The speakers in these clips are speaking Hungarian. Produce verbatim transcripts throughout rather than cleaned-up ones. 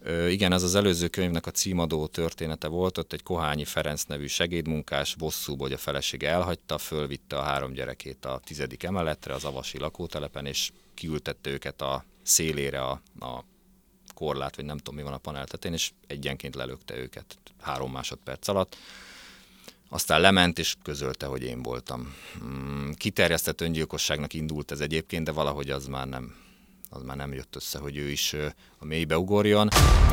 Igen, ez az előző könyvnek a címadó története volt, ott egy Kohányi Ferenc nevű segédmunkás bosszúból, hogy a felesége elhagyta, fölvitte a három gyerekét a tizedik emeletre, az avasi lakótelepen, és kiültette őket a szélére a, a korlát, vagy nem tudom mi van a panel tetején, és egyenként lelökte őket három másodperc alatt. Aztán lement, és közölte, hogy én voltam. Kiterjesztett öngyilkosságnak indult ez egyébként, de valahogy az már nem, az már nem jött össze, hogy ő is a mélybe ugorjon.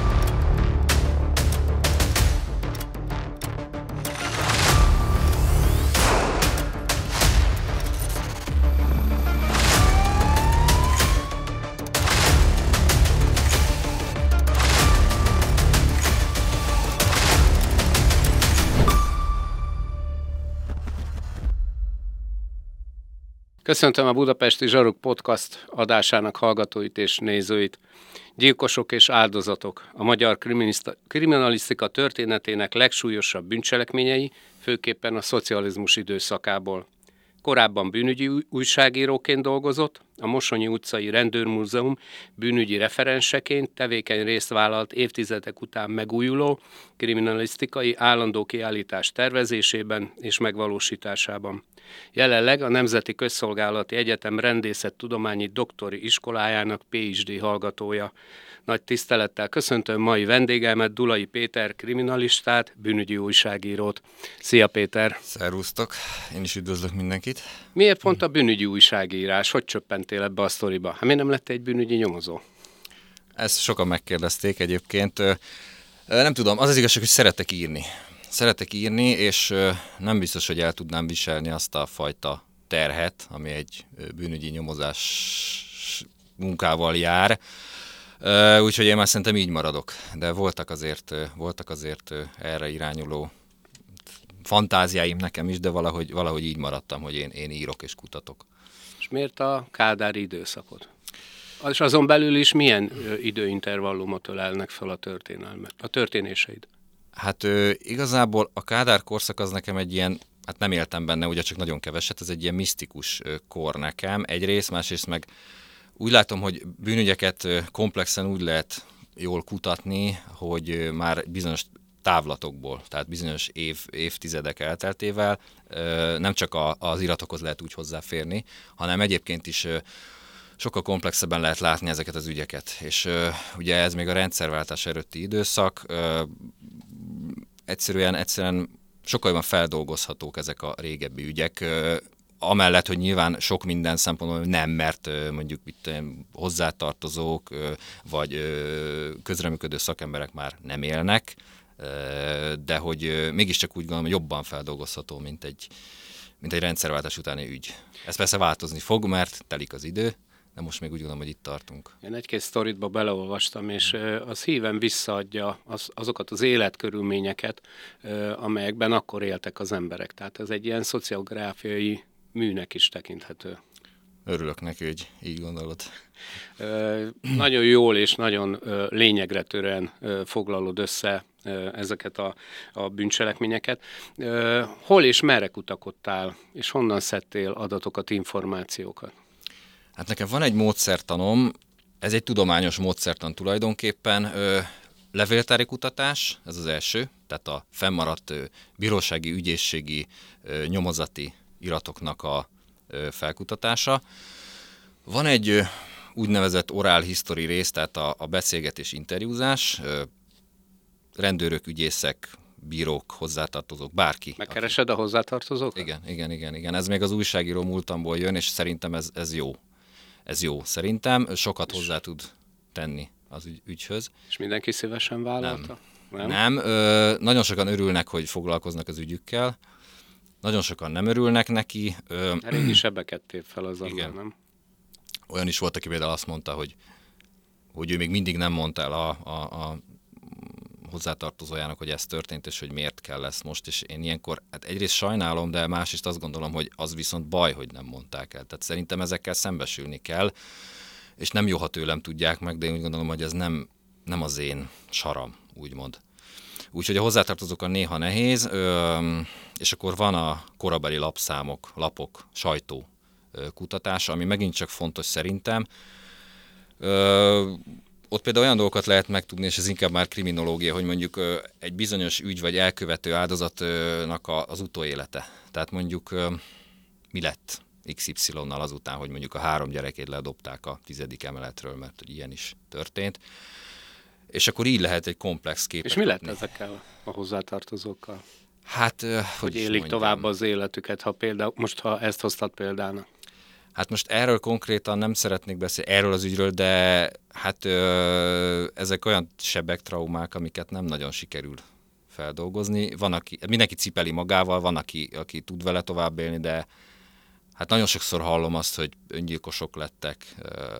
Köszöntöm a Budapesti Zsaruk Podcast adásának hallgatóit és nézőit. Gyilkosok és áldozatok, a magyar kriminalisztika történetének legsúlyosabb bűncselekményei, főképpen a szocializmus időszakából. Korábban bűnügyi újságíróként dolgozott, a Mosonyi utcai rendőrmúzeum bűnügyi referenseként tevékeny részt vállalt évtizedek után megújuló kriminalisztikai állandó kiállítás tervezésében és megvalósításában. Jelenleg a Nemzeti Közszolgálati Egyetem Rendészettudományi Doktori Iskolájának pé há dé hallgatója. Nagy tisztelettel köszöntöm mai vendégemet, Dulai Péter kriminalistát, bűnügyi újságírót. Szia Péter! Szervusztok! Én is üdvözlök mindenkit! Miért pont a bűnügyi újságírás? Hogy csöppentél ebbe a sztoriba? Hát miért nem lettél egy bűnügyi nyomozó? Ezt sokan megkérdezték egyébként. Nem tudom, az az igazság, hogy szeretek írni. Szeretek írni, és nem biztos, hogy el tudnám viselni azt a fajta terhet, ami egy bűnügyi nyomozás munkával jár. Úgyhogy én már szerintem így maradok. De voltak azért, voltak azért erre irányuló fantáziáim nekem is, de valahogy, valahogy így maradtam, hogy én, én írok és kutatok. És miért a kádári időszakot? És azon belül is milyen időintervallumot ölelnek fel a történelmet, a történéseid? Hát ö, igazából a Kádár korszak az nekem egy ilyen, hát nem éltem benne, ugye csak nagyon keveset, ez egy ilyen misztikus kor nekem, egyrészt, másrészt meg úgy látom, hogy bűnügyeket komplexen úgy lehet jól kutatni, hogy már bizonyos távlatokból, tehát bizonyos év, évtizedek elteltével nem csak a, az iratokhoz lehet úgy hozzáférni, hanem egyébként is sokkal komplexebben lehet látni ezeket az ügyeket. És ugye ez még a rendszerváltás előtti időszak, egyszerűen, egyszerűen sokkal jobban feldolgozhatók ezek a régebbi ügyek, amellett, hogy nyilván sok minden szempontból nem, mert mondjuk itt hozzátartozók vagy közreműködő szakemberek már nem élnek, de hogy mégiscsak úgy gondolom, hogy jobban feldolgozható, mint egy, mint egy rendszerváltás utáni ügy. Ez persze változni fog, mert telik az idő, de most még úgy gondolom, hogy itt tartunk. Én egy-két sztoritba beleolvastam, és az híven visszaadja az, azokat az életkörülményeket, amelyekben akkor éltek az emberek. Tehát ez egy ilyen szociográfiai műnek is tekinthető. Örülök neki, hogy így gondolod. Nagyon jól és nagyon lényegre törően foglalod össze ezeket a, a bűncselekményeket. Hol és merre kutakodtál, és honnan szedtél adatokat, információkat? Hát nekem van egy módszertanom, ez egy tudományos módszertan tulajdonképpen, levéltári kutatás, ez az első, tehát a fennmaradt bírósági, ügyészségi, nyomozati iratoknak a felkutatása. Van egy úgynevezett oral history rész, tehát a, a beszélgetés, interjúzás, rendőrök, ügyészek, bírók, hozzátartozók, bárki. Megkeresed aki... a hozzátartozókat? Igen, igen, igen, igen. Ez még az újságíró múltamból jön, és szerintem ez, ez jó. Ez jó. Szerintem sokat hozzá tud tenni az ügy, ügyhöz. És mindenki szívesen vállalta? Nem. Nem. nem. Ö, nagyon sokan örülnek, hogy foglalkoznak az ügyükkel. Nagyon sokan nem örülnek neki. Ö, Régi sebeket tép fel az igen. nem? Olyan is volt, aki például azt mondta, hogy, hogy ő még mindig nem mondta el a, a, a hozzátartozójának, hogy ez történt, és hogy miért kell ezt most, és én ilyenkor, hát egyrészt sajnálom, de másrészt azt gondolom, hogy az viszont baj, hogy nem mondták el. Tehát szerintem ezekkel szembesülni kell, és nem jó, ha tőlem tudják meg, de én úgy gondolom, hogy ez nem, nem az én saram, úgymond. Úgyhogy a hozzátartozókkal néha nehéz, és akkor van a korabeli lapszámok, lapok, sajtó kutatása, ami megint csak fontos szerintem. ott például olyan dolgokat lehet megtudni, és ez inkább már kriminológia, hogy mondjuk egy bizonyos ügy vagy elkövető áldozatnak az utóélete. Tehát mondjuk mi lett iksz ipszilonnal azután, hogy mondjuk a három gyerekét ledobták a tizedik emeletről, mert hogy ilyen is történt. És akkor így lehet egy komplex képet És mi lett kapni. ezekkel a hozzátartozókkal? Hát, hogy, hogy élik mondjam, tovább az életüket, ha például, most ha ezt hoztad példának? Hát most erről konkrétan nem szeretnék beszélni, erről az ügyről, de hát ö, ezek olyan sebek, traumák, amiket nem nagyon sikerül feldolgozni. Van, aki, mindenki cipeli magával, van, aki, aki tud vele tovább élni, de hát nagyon sokszor hallom azt, hogy öngyilkosok lettek ö,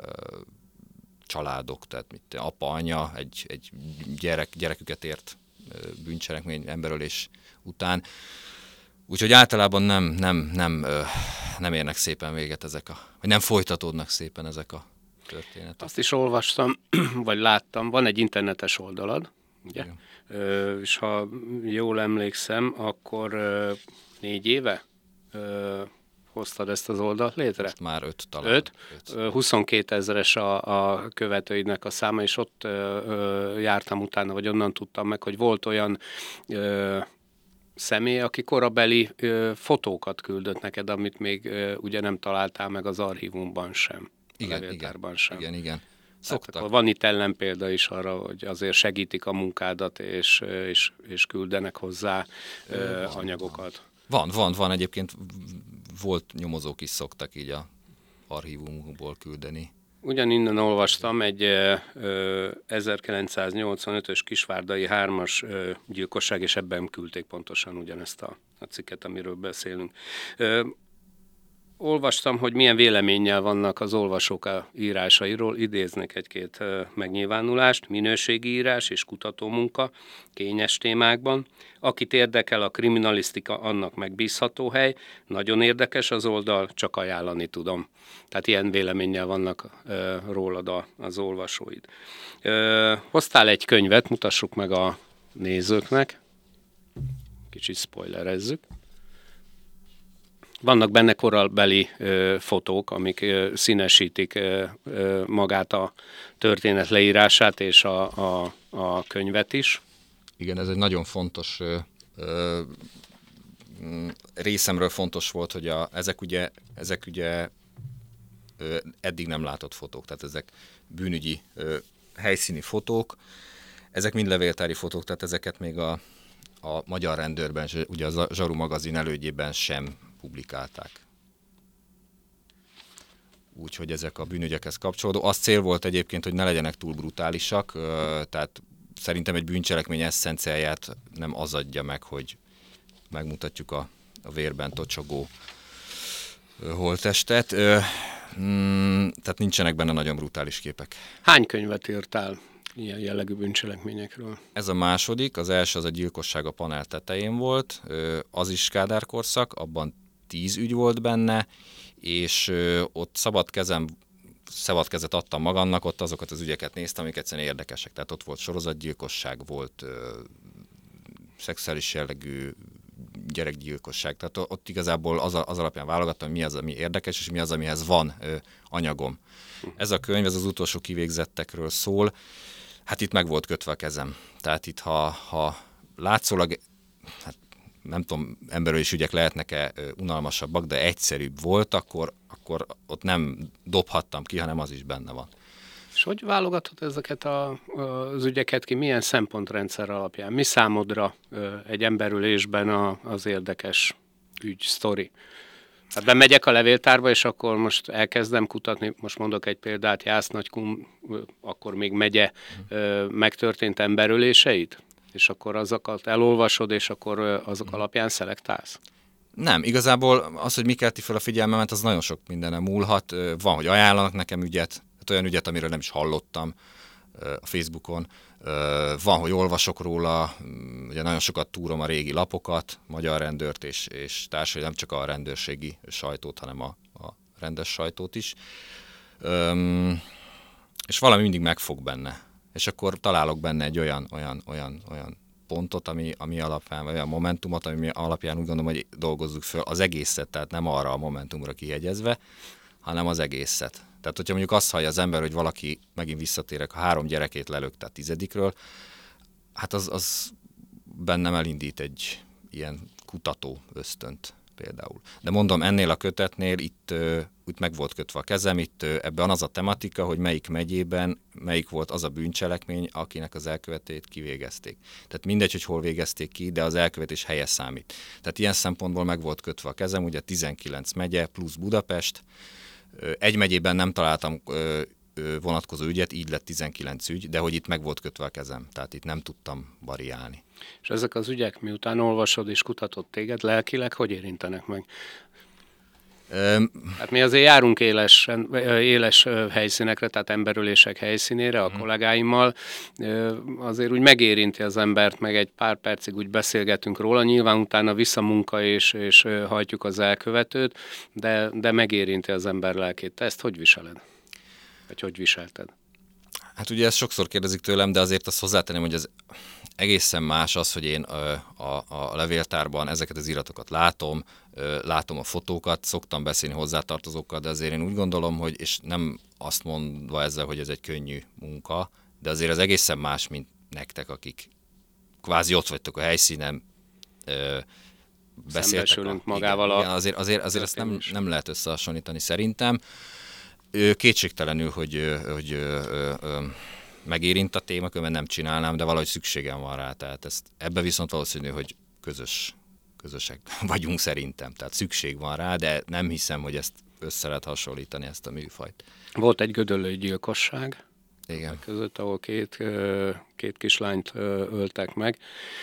családok, tehát mit, apa, anya, egy, egy gyerek, gyereküket ért bűncselekmény, emberölés után. Úgyhogy általában nem, nem, nem, nem érnek szépen véget ezek a, vagy nem folytatódnak szépen ezek a történetek. Azt is olvastam, vagy láttam, van egy internetes oldalad, ugye? Ö, és ha jól emlékszem, akkor ö, négy éve ö, hoztad ezt az oldalt létre? Most már öt talán. Öt? öt. huszonkét ezeres a, a követőidnek a száma, és ott ö, ö, jártam utána, vagy onnan tudtam meg, hogy volt olyan ö, személy, aki korabeli ö, fotókat küldött neked, amit még ö, ugye nem találtál meg az archívumban sem. Igen, igen, sem. igen, igen. Szoktak. Akkor van itt ellenpélda is arra, hogy azért segítik a munkádat, és, és, és küldenek hozzá ö, van, anyagokat. Van, van, van. Egyébként volt nyomozók is szoktak így a archívumból küldeni. Ugyaninnen olvastam egy ö, ezerkilencszáznyolcvanötös kisvárdai hármas ö, gyilkosság, és ebben küldték pontosan ugyanezt a, a cikket, amiről beszélünk. Ö, olvastam, hogy milyen véleménnyel vannak az olvasók a írásairól, idéznek egy-két ö, megnyilvánulást, minőségi írás és kutatómunka kényes témákban. Akit érdekel a kriminalisztika, annak megbízható hely, nagyon érdekes az oldal, csak ajánlani tudom. Tehát ilyen véleménnyel vannak ö, rólad a, az olvasóid. Ö, hoztál egy könyvet, mutassuk meg a nézőknek. Kicsit spoilerezzük. Vannak benne korabeli ö, fotók, amik ö, színesítik ö, ö, magát a történet leírását és a, a, a könyvet is. Igen, ez egy nagyon fontos ö, ö, részemről fontos volt, hogy a, ezek ugye, ezek ugye ö, eddig nem látott fotók, tehát ezek bűnügyi ö, helyszíni fotók, ezek mind levéltári fotók, tehát ezeket még a, a Magyar Rendőrben, ugye a Zsaru magazin elődjében sem publikálták. Úgyhogy ezek a bűnügyekhez kapcsolódó. Az cél volt egyébként, hogy ne legyenek túl brutálisak, ö, tehát szerintem egy bűncselekmény eszenciáját nem az adja meg, hogy megmutatjuk a, a vérben tocsogó ö, holttestet. Ö, mm, tehát nincsenek benne nagyon brutális képek. Hány könyvet írtál ilyen jellegű bűncselekményekről? Ez a második, az első az a gyilkosság a panel tetején volt, ö, az is Kádár korszak, abban tíz ügy volt benne, és ö, ott szabad kezem szabad kezet adtam magamnak, ott azokat az ügyeket néztem, amik egyszerűen érdekesek. Tehát ott volt sorozatgyilkosság, volt ö, szexuális jellegű gyerekgyilkosság. Tehát ott igazából az, az alapján válogattam, mi az, ami érdekes, és mi az, amihez van ö, anyagom. Ez a könyv, ez az utolsó kivégzettekről szól. Hát itt meg volt kötve a kezem. Tehát itt, ha, ha látszólag, hát nem tudom, emberölés ügyek lehetnek-e unalmasabbak, de egyszerűbb volt, akkor, akkor ott nem dobhattam ki, hanem az is benne van. És hogy válogatod ezeket a, az ügyeket ki? Milyen szempontrendszer alapján? Mi számodra egy emberülésben a, az érdekes ügy, sztori? Hát bemegyek a levéltárba, és akkor most elkezdem kutatni, most mondok egy példát, Jász-Nagykun, akkor még megye megtörtént emberöléseit? És akkor azokat elolvasod, és akkor azok alapján szelektálsz? Nem, igazából az, hogy mi kelti fel a figyelmemet, az nagyon sok mindenem múlhat. Van, hogy ajánlanak nekem ügyet, hát olyan ügyet, amiről nem is hallottam a Facebookon. Van, hogy olvasok róla, ugye nagyon sokat túrom a régi lapokat, Magyar Rendőrt és, és társai, nem csak a rendőrségi sajtót, hanem a, a rendes sajtót is. Üm, és valami mindig megfog benne. És akkor találok benne egy olyan, olyan, olyan, olyan pontot, ami, ami alapján, olyan momentumot, ami alapján úgy gondolom, hogy dolgozzuk föl az egészet, tehát nem arra a momentumra kihegyezve, hanem az egészet. Tehát, hogyha mondjuk azt hallja az ember, hogy valaki, megint visszatérek, a három gyerekét lelökte a tizedikről, hát az, az bennem elindít egy ilyen kutató ösztönt például. De mondom, ennél a kötetnél itt uh, úgy meg volt kötve a kezem, itt uh, ebben az a tematika, hogy melyik megyében, melyik volt az a bűncselekmény, akinek az elkövetét kivégezték. Tehát mindegy, hogy hol végezték ki, de az elkövetés helye számít. Tehát ilyen szempontból meg volt kötve a kezem, ugye tizenkilenc megye plusz Budapest. Uh, egy megyében nem találtam uh, vonatkozó ügyet, így lett tizenkilenc ügy, de hogy itt meg volt kötve a kezem, tehát itt nem tudtam variálni. És ezek az ügyek, miután olvasod és kutatod téged, lelkileg hogy érintenek meg? Um, hát mi azért járunk éles, éles helyszínekre, tehát emberölések helyszínére a uh-huh. kollégáimmal, azért úgy megérinti az embert, meg egy pár percig úgy beszélgetünk róla, nyilván utána visszamunka és, és hajtjuk az elkövetőt, de, de megérinti az ember lelkét. Te ezt hogy viseled? Vagy hogy viselted? Hát ugye ezt sokszor kérdezik tőlem, de azért azt hozzátenném, hogy az egészen más az, hogy én a, a, a levéltárban ezeket az iratokat látom, látom a fotókat, szoktam beszélni hozzátartozókkal, de azért én úgy gondolom, hogy, és nem azt mondva ezzel, hogy ez egy könnyű munka, de azért az egészen más, mint nektek, akik kvázi ott vagytok a helyszínen, beszéltek. Szembesülünk magával igen, a... Igen, azért, azért, azért ezt nem, nem lehet összehasonlítani szerintem. Kétségtelenül, hogy, hogy ö, ö, megérint a témakör, nem csinálnám, de valahogy szükségem van rá. Tehát ezt, ebbe viszont valószínű, hogy közös, közösek vagyunk szerintem. Tehát szükség van rá, de nem hiszem, hogy ezt össze lehet hasonlítani, ezt a műfajt. Volt egy gödöllői gyilkosság. Igen. Között, ahol két, két kislányt öltek meg.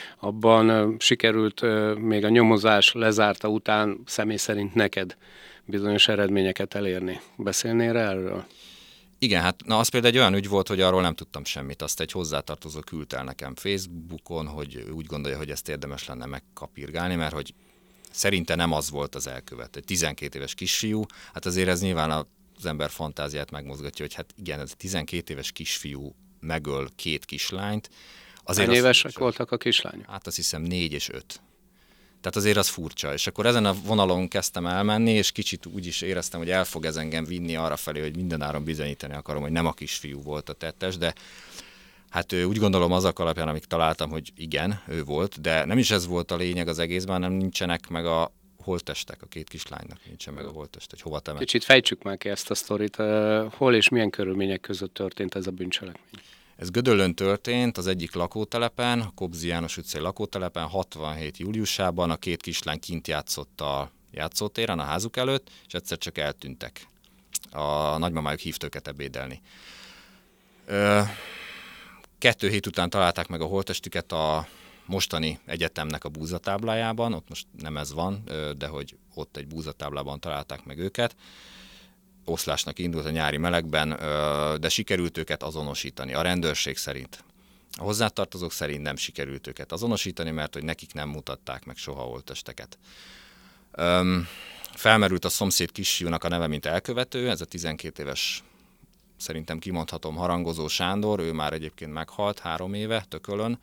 Abban sikerült még a nyomozás lezárta után személy szerint neked bizonyos eredményeket elérni. Beszélnél erről? Igen, hát na az például egy olyan ügy volt, hogy arról nem tudtam semmit. Azt egy hozzátartozó küldte el nekem Facebookon, hogy úgy gondolja, hogy ezt érdemes lenne megkapirgálni, mert hogy szerinte nem az volt az elkövető. Egy tizenkét éves kisfiú, hát azért ez nyilván az ember fantáziát megmozgatja, hogy hát igen, ez a tizenkét éves kisfiú megöl két kislányt. Azért Hány évesek voltak a kislányok? Hát azt hiszem négy és öt. Tehát azért az furcsa. És akkor ezen a vonalon kezdtem elmenni, és kicsit úgy is éreztem, hogy el fog ez engem vinni arra felé, hogy mindenáron bizonyítani akarom, hogy nem a kisfiú volt a tettes, de hát úgy gondolom azok alapján, amik találtam, hogy igen, ő volt, de nem is ez volt a lényeg az egészben, hanem nincsenek meg a holttestek, a két kislánynak nincsen meg a holttest, hogy hova temet. Kicsit fejtsük már ki ezt a sztorit. Hol és milyen körülmények között történt ez a bűncselekmény? Ez Gödöllőn történt, az egyik lakótelepen, a Kobzi János utcai lakótelepen, hatvanhét júliusában a két kislány kint játszott a játszótéren, a házuk előtt, és egyszer csak eltűntek. A nagymamájuk hívta őket ebédelni. Ö, kettő hét után találták meg a holttestüket a mostani egyetemnek a búzatáblájában, ott most nem ez van, de hogy ott egy búzatáblában találták meg őket. Oszlásnak indult a nyári melegben, de sikerült őket azonosítani, a rendőrség szerint. A hozzátartozók szerint nem sikerült őket azonosítani, mert hogy nekik nem mutatták meg soha holttesteket. Felmerült a szomszéd kisfiúnak a neve, mint elkövető, ez a tizenkét éves, szerintem kimondhatom, Harangozó Sándor, ő már egyébként meghalt három éve Tökölön.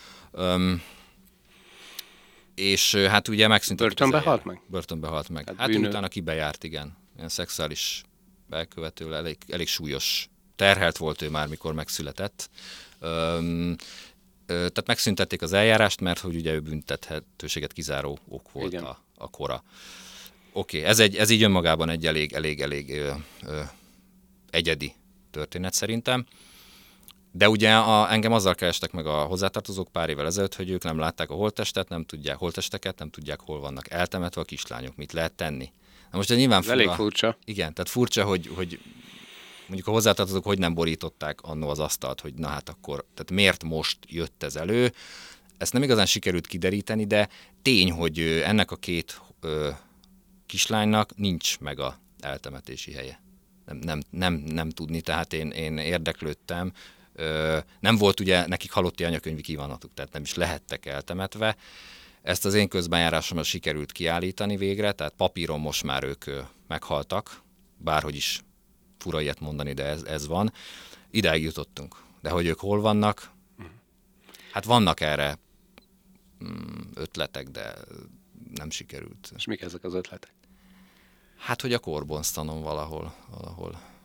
És hát ugye megszűntek. Börtönbe halt meg? Börtönbe halt meg. Hát, hát bűnő... utána kibejárt, igen. Ilyen szexuális elkövető, elég, elég súlyos. Terhelt volt ő már, mikor megszületett. Öm, ö, tehát megszüntették az eljárást, mert hogy ugye ő büntethetőséget kizáró ok volt a, a kora. Oké, okay, ez, egy, ez így önmagában egy elég, elég, elég ö, ö, egyedi történet szerintem. De ugye a, engem azzal kerestek meg a hozzátartozók pár évvel ezelőtt, hogy ők nem látták a holttestet, nem tudják holttesteket, nem tudják, hol vannak eltemetve a kislányok, mit lehet tenni. Na most nyilván fura, elég furcsa. Igen, tehát furcsa, hogy, hogy mondjuk a hozzátartozók hogy nem borították annó az asztalt, hogy na hát akkor, tehát miért most jött ez elő. Ezt nem igazán sikerült kideríteni, de tény, hogy ennek a két ö, kislánynak nincs meg a eltemetési helye. Nem, nem, nem, nem tudni, tehát én, én érdeklődtem. Ö, nem volt ugye nekik halotti anyakönyvi kívánatuk, tehát nem is lehettek eltemetve. Ezt az én közbenjárásommal sikerült kiállítani végre, tehát papíron most már ők ö, meghaltak, bárhogy is fura ilyet mondani, de ez, ez van. Idáig jutottunk. De hogy ők hol vannak? Hát vannak erre ötletek, de nem sikerült. És mik ezek az ötletek? Hát, hogy a Korbonztanon valahol, valahol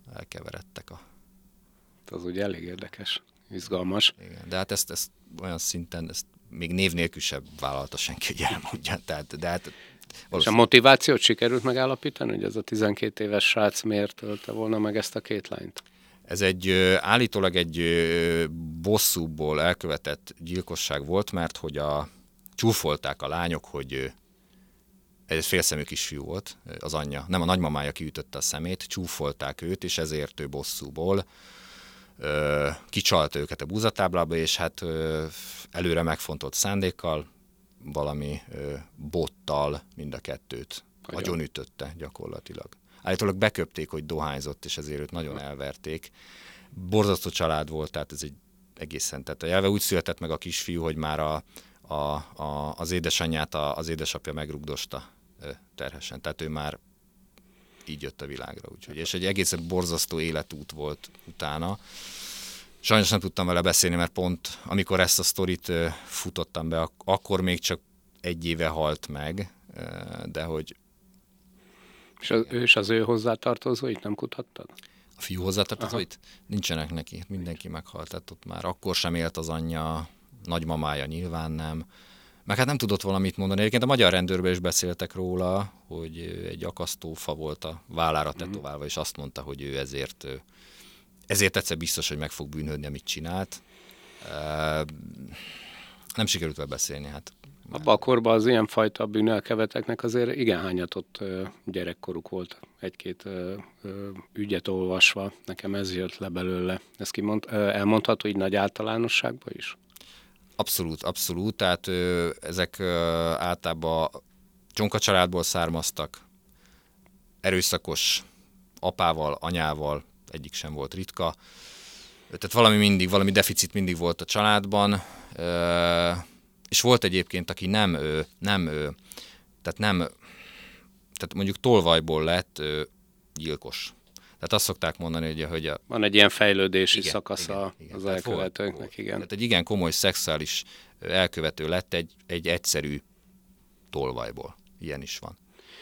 elkeveredtek a... Az ugye elég érdekes, izgalmas. Igen, de hát ezt, ezt olyan szinten, ezt még név nélkül sem vállalta senki, hogy elmondja. Tehát, de hát és a motivációt sikerült megállapítani, hogy ez a tizenkét éves srác miért tölte volna meg ezt a két lányt? Ez egy állítólag egy bosszúból elkövetett gyilkosság volt, mert hogy a, csúfolták a lányok, hogy ez egy félszemű kisfiú volt, az anyja, nem a nagymamája kiütötte a szemét, csúfolták őt, és ezért ő bosszúból ö, kicsalta őket a búzatáblába, és hát ö, előre megfontolt szándékkal, valami ö, bottal mind a kettőt agyonütötte gyakorlatilag. Állítólag beköpték, hogy dohányzott, és ezért őt nagyon elverték. Borzasztó család volt, tehát ez egy egészen, tehát a jelve úgy született meg a kisfiú, hogy már a, a, a, az édesanyját a, az édesapja megrugdosta terhesen, tehát ő már így jött a világra. Úgyhogy, és egy egészen borzasztó életút volt utána. Sajnos nem tudtam vele beszélni, mert pont amikor ezt a sztorit futottam be, akkor még csak egy éve halt meg, de hogy... És az, és az ő hozzátartozóit nem kutattad? A fiú hozzátartozóit? Nincsenek neki, mindenki meghalt, tehát ott már akkor sem élt az anyja, nagymamája nyilván nem. Meg hát nem tudott valamit mondani. Egyébként a magyar rendőrben is beszéltek róla, hogy egy akasztófa volt a vállára tetoválva, és azt mondta, hogy ő ezért, ezért egyszer biztos, hogy meg fog bűnhődni, amit csinált. Nem sikerült vele beszélni. Hát. Abban a korban az ilyenfajta bűnelköveteknek azért igen hányatott gyerekkoruk volt. Egy-két ügyet olvasva, nekem ez jött le belőle. Ezt kimond, elmondható így nagy általánosságban is? Abszolút, abszolút. Tehát ö, ezek ö, általában csonka családból származtak, erőszakos apával, anyával, egyik sem volt ritka. Tehát valami mindig, valami deficit mindig volt a családban. Ö, és volt egyébként, aki nem, ö, nem, ö, tehát nem, tehát mondjuk tolvajból lett ö, gyilkos. Tehát azt szokták mondani, hogy, hogy a... Van egy ilyen fejlődési igen, szakasza igen, igen. az Tehát elkövetőknek, volt, igen. Tehát egy igen komoly szexuális elkövető lett egy, egy egyszerű tolvajból. Ilyen is van.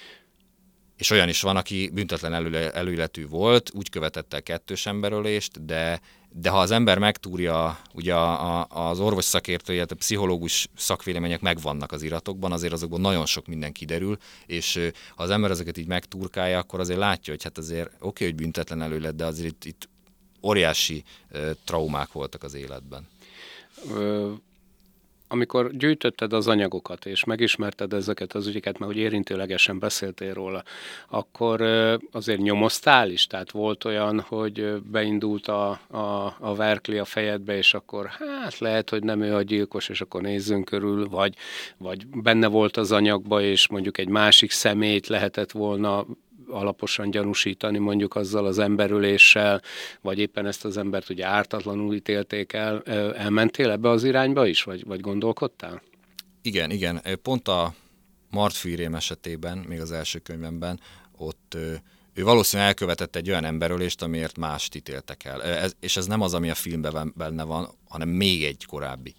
És olyan is van, aki büntetlen elő, előéletű volt, úgy követett el kettős emberölést, de, de ha az ember megtúrja, ugye a, a, az orvos szakértői, a pszichológus szakvélemények megvannak az iratokban, azért azokból nagyon sok minden kiderül, és ha az ember ezeket így megturkálja, akkor azért látja, hogy hát azért oké, okay, hogy büntetlen előélet, de azért itt, itt óriási uh, traumák voltak az életben. Ö, amikor gyűjtötted az anyagokat, és megismerted ezeket az ügyeket, mert hogy érintőlegesen beszéltél róla, akkor azért nyomoztál is? Tehát volt olyan, hogy beindult a, a, a verkli a fejedbe, és akkor hát lehet, hogy nem ő a gyilkos, és akkor nézzünk körül, vagy, vagy benne volt az anyagba, és mondjuk egy másik személyt lehetett volna alaposan gyanúsítani mondjuk azzal az emberöléssel, vagy éppen ezt az embert ugye ártatlanul ítélték el. Elmentél ebbe az irányba is, vagy, vagy gondolkodtál? Igen, igen. Pont a Martfűrém esetében, még az első könyvemben, ott ő valószínűleg elkövetett egy olyan emberölést, amiért mást ítéltek el. Ez, és ez nem az, ami a filmben benne van, hanem még egy korábbi.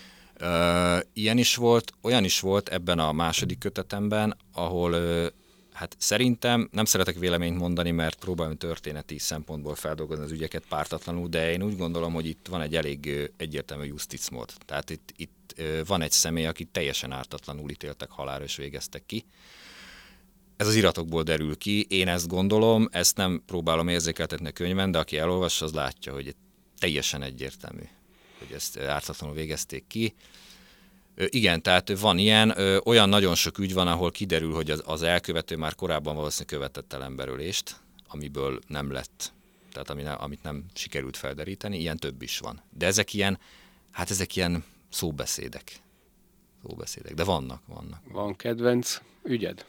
Ilyen is volt, olyan is volt ebben a második kötetemben, ahol hát szerintem, nem szeretek véleményt mondani, mert próbálom történeti szempontból feldolgozni az ügyeket pártatlanul, de én úgy gondolom, hogy itt van egy elég egyértelmű justicmód. Tehát itt, itt van egy személy, akit teljesen ártatlanul ítéltek halálra és végeztek ki. Ez az iratokból derül ki, én ezt gondolom, ezt nem próbálom érzékeltetni a könyvben, de aki elolvassa, az látja, hogy teljesen egyértelmű, hogy ezt ártatlanul végezték ki. Igen, tehát van ilyen, olyan nagyon sok ügy van, ahol kiderül, hogy az, az elkövető már korábban valószínűleg követett el emberölést, amiből nem lett, tehát ami ne, amit nem sikerült felderíteni, ilyen több is van. De ezek ilyen, hát ezek ilyen szóbeszédek. Szóbeszédek, de vannak, vannak. Van kedvenc ügyed?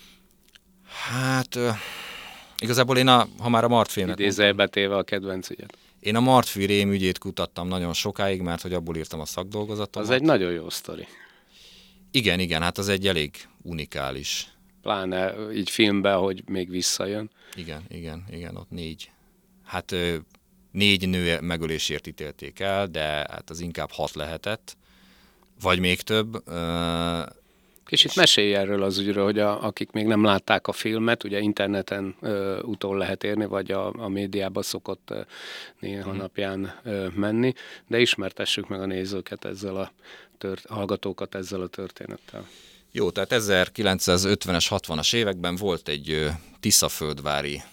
Hát igazából én, a, ha már a Martfűrémet idézőjelbe téve a kedvenc ügyed. Én a Martfűrém ügyét kutattam nagyon sokáig, mert hogy abból írtam a szakdolgozatomat. Az egy nagyon jó sztori. Igen, igen, hát az egy elég unikális. Pláne így filmben, hogy még visszajön. Igen, igen, igen, ott négy. Hát négy nő megölésért ítélték el, de hát az inkább hat lehetett, vagy még több. Kicsit mesélj erről az ügyről, hogy a, akik még nem látták a filmet, ugye interneten ö, utol lehet érni, vagy a, a médiába szokott ö, néha napján ö, menni, de ismertessük meg a nézőket ezzel a tört, hallgatókat ezzel a történettel. Jó, tehát ezerkilencszázötvenes, hatvanas években volt egy ö, tiszaföldvári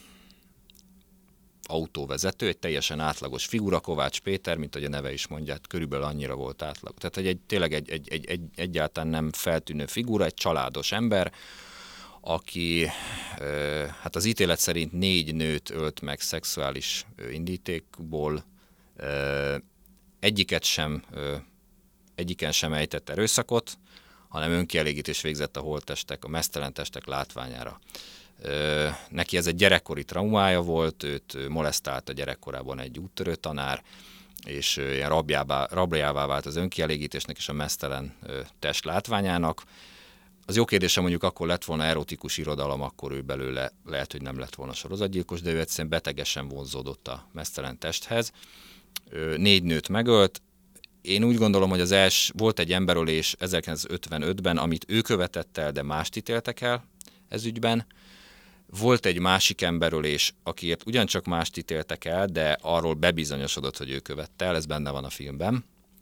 autóvezető, egy teljesen átlagos figura, Kovács Péter, mint ahogy a neve is mondja, hát körülbelül annyira volt átlag. Tehát egy, egy, tényleg egy, egy, egy, egy egyáltalán nem feltűnő figura, egy családos ember, aki ö, hát az ítélet szerint négy nőt ölt meg szexuális ö, indítékból, ö, egyiket sem, ö, egyiken sem ejtett erőszakot, hanem önkielégítés végzett a holttestek, a meztelen testek látványára. Ö, neki ez egy gyerekkori traumája volt, őt molesztálta gyerekkorában egy úttörő tanár, és ö, ilyen rabjává, rabjává vált az önkielégítésnek és a meztelen ö, test látványának. Az jó kérdése, mondjuk akkor lett volna erotikus irodalom, akkor ő belőle lehet, hogy nem lett volna sorozatgyilkos, de ő egyszerűen betegesen vonzódott a meztelen testhez. Ö, négy nőt megölt. Én úgy gondolom, hogy az els, volt egy emberölés ezerkilencszázötvenötben, amit ő követett el, de mást ítéltek el ez ügyben. Volt egy másik emberölés, akiért ugyancsak mást ítéltek el, de arról bebizonyosodott, hogy ő követte el, ez benne van a filmben.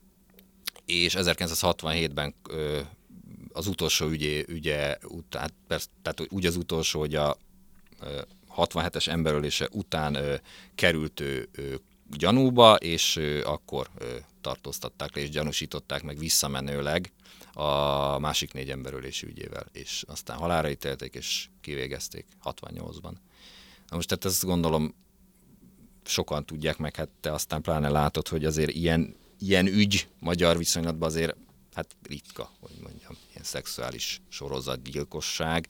És ezerkilencszázhatvanhétben az utolsó ügye, ügye után, persze, tehát úgy az utolsó, hogy a hatvanhetes emberölése után került ő gyanúba, és akkor tartóztatták le, és gyanúsították meg visszamenőleg a másik négy emberölési ügyével, és aztán halálra ítélték, és kivégezték hatvannyolcban. Na most tehát ezt gondolom sokan tudják meg, hát te aztán pláne látod, hogy azért ilyen, ilyen ügy magyar viszonylatban azért hát ritka, hogy mondjam, ilyen szexuális sorozatgyilkosság.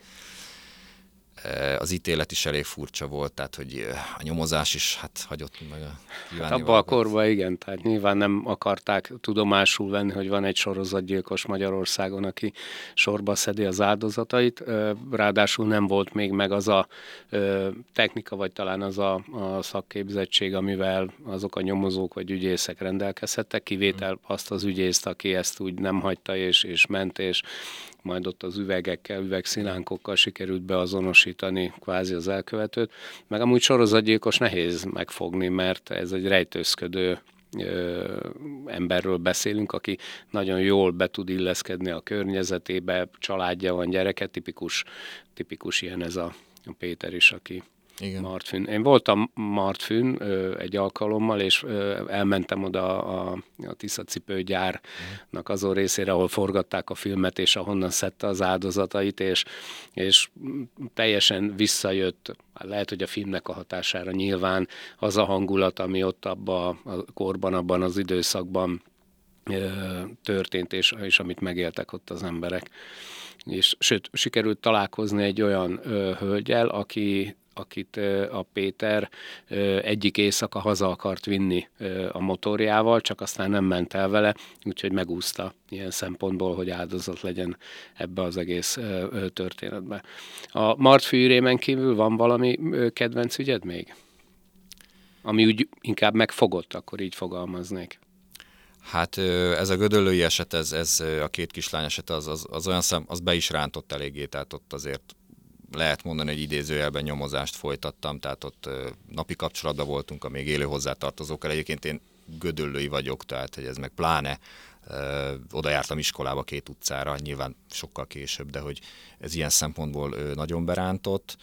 Az ítélet is elég furcsa volt, tehát hogy a nyomozás is hát hagyott meg a kívánni. Hát abban a korban igen, tehát nyilván nem akarták tudomásul venni, hogy van egy sorozatgyilkos Magyarországon, aki sorba szedi az áldozatait, ráadásul nem volt még meg az a technika, vagy talán az a, a szakképzettség, amivel azok a nyomozók vagy ügyészek rendelkezhettek, kivétel azt az ügyészt, aki ezt úgy nem hagyta és, és ment, és majd ott az üvegekkel, üvegszilánkokkal sikerült beazonosítani kvázi az elkövetőt. Meg amúgy sorozatgyilkos nehéz megfogni, mert ez egy rejtőzködő ö, emberről beszélünk, aki nagyon jól be tud illeszkedni a környezetébe, családja van, gyereke, tipikus, tipikus ilyen ez a, a Péter is, aki Igen. Martfűn. Én voltam Martfűn egy alkalommal, és ö, elmentem oda a, a Tisza-cipőgyárnak azon részére, ahol forgatták a filmet, és ahonnan szedte az áldozatait, és, és teljesen visszajött, lehet, hogy a filmnek a hatására nyilván az a hangulat, ami ott abban a korban, abban az időszakban ö, történt, és, és amit megéltek ott az emberek. És sőt, sikerült találkozni egy olyan ö, hölgyel, aki akit a Péter egyik éjszaka haza akart vinni a motorjával, csak aztán nem ment el vele, úgyhogy megúszta ilyen szempontból, hogy áldozat legyen ebbe az egész történetbe. A Martfűrémen kívül van valami kedvenc ügyed még? Ami úgy inkább megfogott, akkor így fogalmaznék. Hát ez a gödöllői eset, ez, ez a két kislány eset, az, az, az olyan szem, az be is rántott eléggé, tehát ott azért lehet mondani, hogy idézőjelben nyomozást folytattam, tehát ott napi kapcsolatban voltunk a még élő hozzátartozókkal. Egyébként én gödöllői vagyok, tehát hogy ez meg pláne ö, oda jártam iskolába két utcára, nyilván sokkal később, de hogy ez ilyen szempontból ö, nagyon berántott.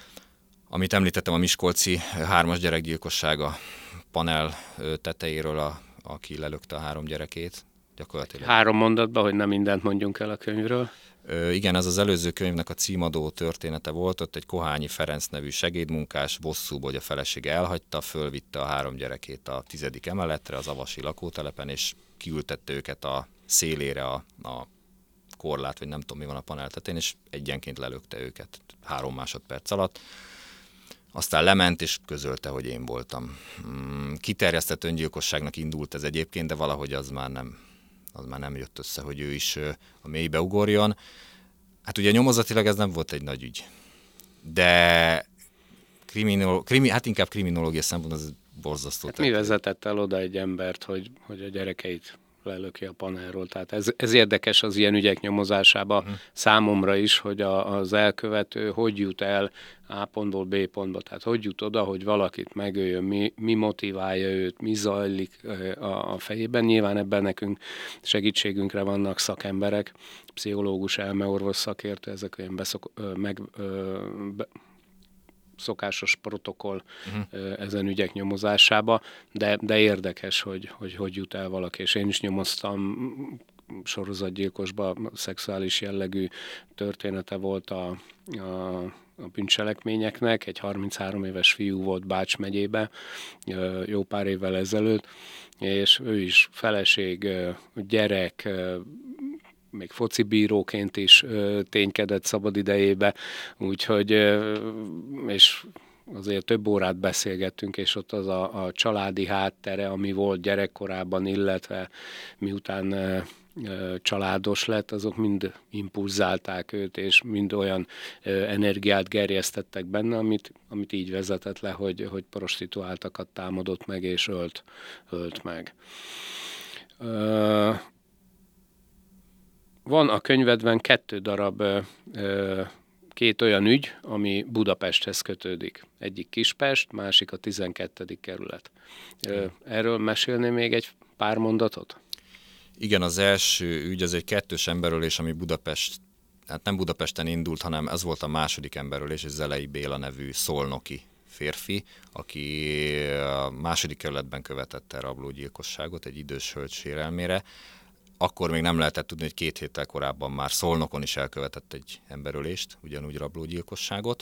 Amit említettem, a miskolci hármas gyerekgyilkossága panel ö, tetejéről, a, aki lelökte a három gyerekét. Gyakorlatilag. Három mondatban, hogy nem mindent mondjunk el a könyvről. Ö, igen, ez az előző könyvnek a címadó története volt, ott egy Kohányi Ferenc nevű segédmunkás bosszúból, hogy a felesége elhagyta, fölvitte a három gyerekét a tizedik emeletre, az avasi lakótelepen, és kiültette őket a szélére a, a korlát, vagy nem tudom mi van a panel tetején, és egyenként lelökte őket három másodperc alatt. Aztán lement, és közölte, hogy én voltam. Kiterjesztett öngyilkosságnak indult ez egyébként, de valahogy az már nem, az már nem jött össze, hogy ő is a mélybe ugorjon. Hát ugye nyomozatilag ez nem volt egy nagy ügy. De kriminol, krimi, hát inkább kriminológia szempontból ez borzasztó. Hát mi vezetett el oda egy embert, hogy, hogy a gyerekeit lelöki ki a panelról. Tehát ez, ez érdekes az ilyen ügyek nyomozásában uh-huh. számomra is, hogy a, az elkövető hogy jut el A pontból B pontba. Tehát hogy jut oda, hogy valakit megöljön, mi, mi motiválja őt, mi zajlik a, a fejében. Nyilván ebben nekünk segítségünkre vannak szakemberek, pszichológus, elmeorvos szakértő, ezek olyan beszok, meg, be, szokásos protokoll uh-huh. ezen ügyek nyomozásába, de, de érdekes, hogy, hogy hogy jut el valaki, és én is nyomoztam sorozatgyilkosba, szexuális jellegű története volt a, a, a bűncselekményeknek, egy harminchárom éves fiú volt Bács megyébe jó pár évvel ezelőtt, és ő is feleség, gyerek, még focibíróként is ö, ténykedett szabad idejébe, úgyhogy, ö, és azért több órát beszélgettünk, és ott az a, a családi háttere, ami volt gyerekkorában, illetve miután ö, ö, családos lett, azok mind impulzálták őt, és mind olyan ö, energiát gerjesztettek benne, amit, amit így vezetett le, hogy, hogy prostituáltakat támadott meg, és ölt, ölt meg. Ö, Van a könyvedben kettő darab, két olyan ügy, ami Budapesthez kötődik. Egyik Kispest, másik a tizenkettedik kerület. Erről mesélnél még egy pár mondatot? Igen, az első ügy az egy kettős emberölés, ami Budapest, hát nem Budapesten indult, hanem ez volt a második emberölés, egy Zelei Béla nevű szolnoki férfi, aki a második kerületben követett el rablógyilkosságot egy idős hölgy sérelmére. Akkor még nem lehetett tudni, hogy két héttel korábban már Szolnokon is elkövetett egy emberölést, ugyanúgy rablógyilkosságot.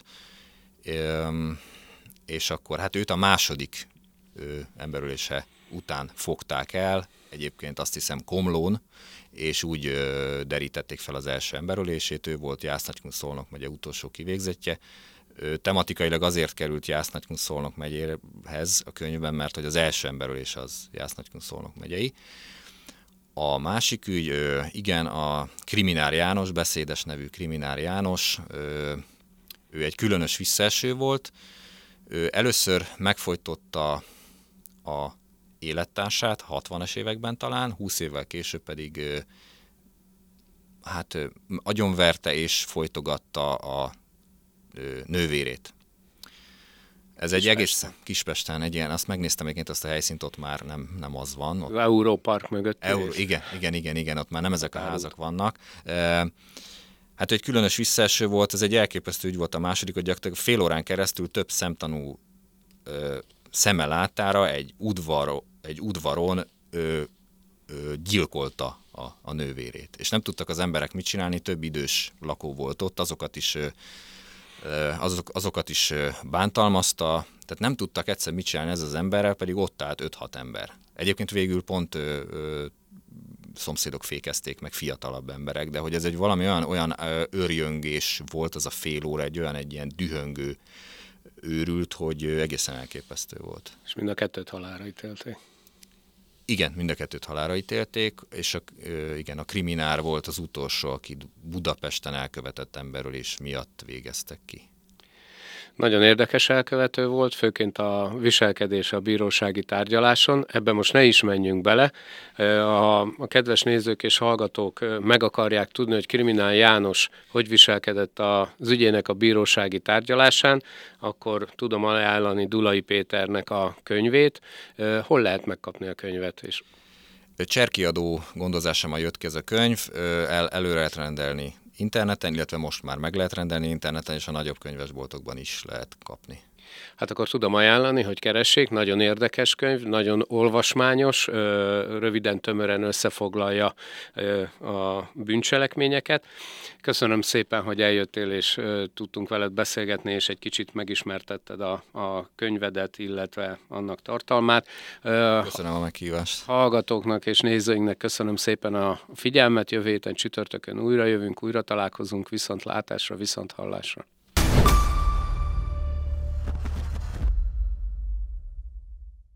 És akkor hát őt a második emberölése után fogták el, egyébként azt hiszem Komlón, és úgy derítették fel az első emberölését, ő volt Jász-Nagykun-Szolnok megye utolsó kivégzettje. Tematikailag azért került Jász-Nagykun-Szolnok megyéhez a könyvben, mert hogy az első emberölés az Jász-Nagykun-Szolnok megyei. A másik ügy, igen, a Kriminár János, Beszédes nevű Kriminár János, ő egy különös visszaeső volt. Ő először megfojtotta a élettársát, hatvanas években talán, húsz évvel később pedig hát agyonverte és folytogatta a nővérét. Ez egy egész Kispesten, egy ilyen, azt megnéztem egyébként, azt a helyszínt, ott már nem, nem az van. Ott Európark mögött. Euró, igen, igen, igen, igen, ott már nem ezek a házak vannak. Hát egy különös visszaeső volt, ez egy elképesztő ügy volt a második, hogy gyakorlatilag fél órán keresztül több szemtanú ö, szeme láttára egy, udvar, egy udvaron ö, ö, gyilkolta a, a nővérét. És nem tudtak az emberek mit csinálni, több idős lakó volt ott, azokat is ö, Azok, azokat is bántalmazta, tehát nem tudtak egyszer mit csinálni ez az emberrel, pedig ott állt öt-hat ember. Egyébként végül pont ö, ö, szomszédok fékezték meg, fiatalabb emberek, de hogy ez egy valami olyan, olyan őrjöngés volt, az a fél óra, egy olyan egy ilyen dühöngő őrült, hogy egészen elképesztő volt. És mind a kettőt halálra ítélték. Igen, mind a kettőt halálra ítélték, és a, igen, a kriminár volt az utolsó, aki Budapesten elkövetett emberölés miatt végeztek ki. Nagyon érdekes elkövető volt, főként a viselkedése a bírósági tárgyaláson. Ebben most ne is menjünk bele. A, a kedves nézők és hallgatók meg akarják tudni, hogy Kriminál János hogy viselkedett az ügyének a bírósági tárgyalásán, akkor tudom ajánlani Dulai Péternek a könyvét. Hol lehet megkapni a könyvet? És Cserkiadó gondozásában jött ki ez a könyv, el, előre lehet rendelni interneten, illetve most már meg lehet rendelni interneten, és a nagyobb könyvesboltokban is lehet kapni. Hát akkor tudom ajánlani, hogy keressék, nagyon érdekes könyv, nagyon olvasmányos, röviden, tömören összefoglalja a bűncselekményeket. Köszönöm szépen, hogy eljöttél, és tudtunk veled beszélgetni, és egy kicsit megismertetted a, a könyvedet, illetve annak tartalmát. Köszönöm a meghívást. Hallgatóknak és nézőinknek köszönöm szépen a figyelmet, jövő héten csütörtökön újra jövünk, újra találkozunk, viszont látásra, viszont hallásra.